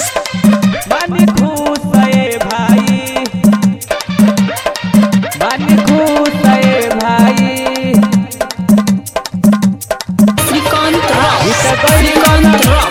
बानी खुश है भाई, बानी खुश है भाई। श्रीकांत राव, श्रीकांत राव,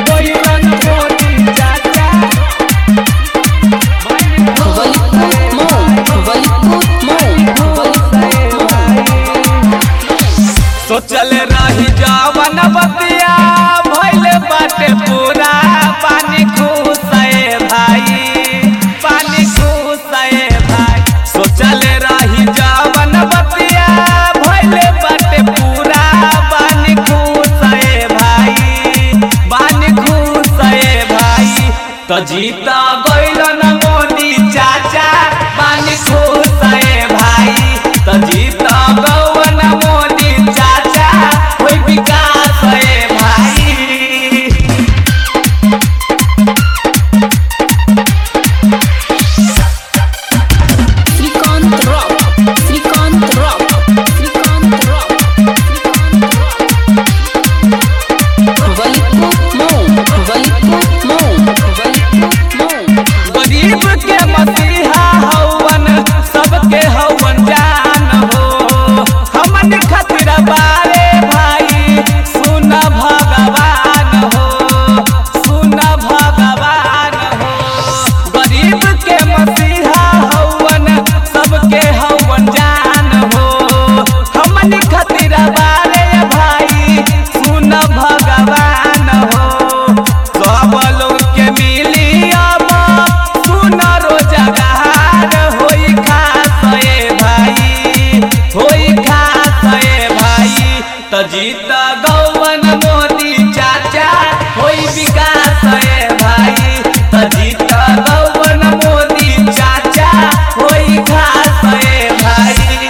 सोचल रही जवन बतिया भइले बाटे पूरा। पानी खुश है भाई, पानी खुश है भाई। सोचल रही जवन बतिया भइले बाटे पूरा। पानी खुश है भाई, पानी खुश है भाई। तो जीता गइल न मोदी चाचा, पानी खुश है भाई। तो जीता गवन मोदी चाचा, कोई विकास है भाई। श्रीकांत राव, श्रीकांत राव, श्रीकांत राव, गरीब के मसीहा हवन, सबके हवन जान हो। हमन खातिर बारे भाई, सुन भगवान हो, सुन भगवान हो। गरीब के मसीहा हवन, सबके हवन जान हो। हमन खातिर बारे भाई, सुन भगवान हो। सब लोग के मिली अब सुन रोजगार, होई खास है भाई, होई खास है भाई। तो जीत गौवन मोदी चाचा, होई विकास है भाई। तो जीत गौवन मोदी चाचा, होई खास है भाई।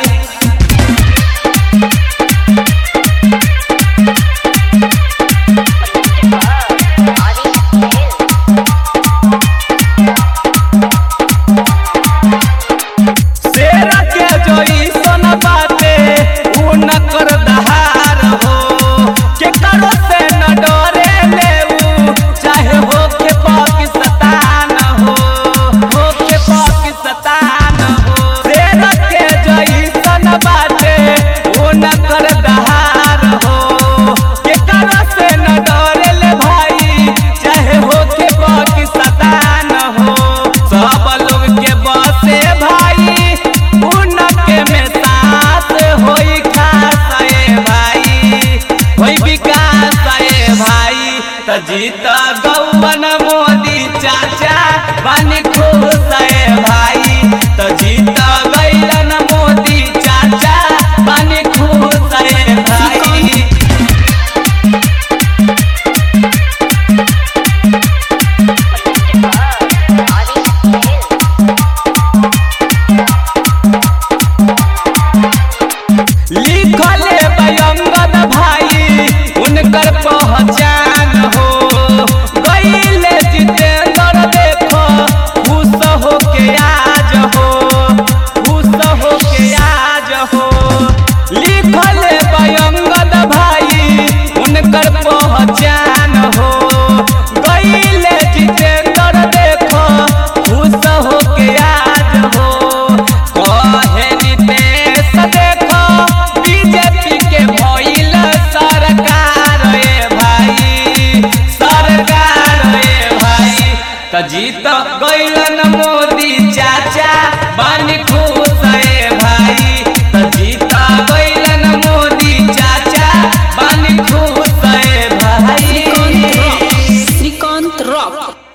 शेरा के जोई सन बाटे, उ न कर दहार हो। के करो से न डरे ले, चाहे हो के पाकिस्तान हो, हो के पाकिस्तान हो। शेरा के जोई सन बाटे, उ न कर दहार हो। के करो से न डरे ले भाई, चाहे हो के पाकिस्तान हो। सब लोग के बसे भाई, उनके में साथ होई खास है भाई, होई विकास है भाई। तो जीत गौवन मोदी चाचा, बानी खुश है भाई। तो जीत गइलन मोदी चाचा, बानी खुश है भाई। लिखले बयंगन भाई, उनकर पहचान हो। गइले जितेंद्र देखो, खुश हो के आज हो, खुश हो के आज हो। लिखले बयंगन भाई, उनकर पहचान हो। गइले जितेंद्र देखो, खुश हो के आज हो। कहे नितेश देखो, बीजेपी के भइल सरकार रे भाई, सरकार रे भाई। तो जीत गइलन मोदी चाचा, बानी खुश है भाई। तो जीत गइलन मोदी चाचा, बानी खुश है भाई। श्रीकांत राव।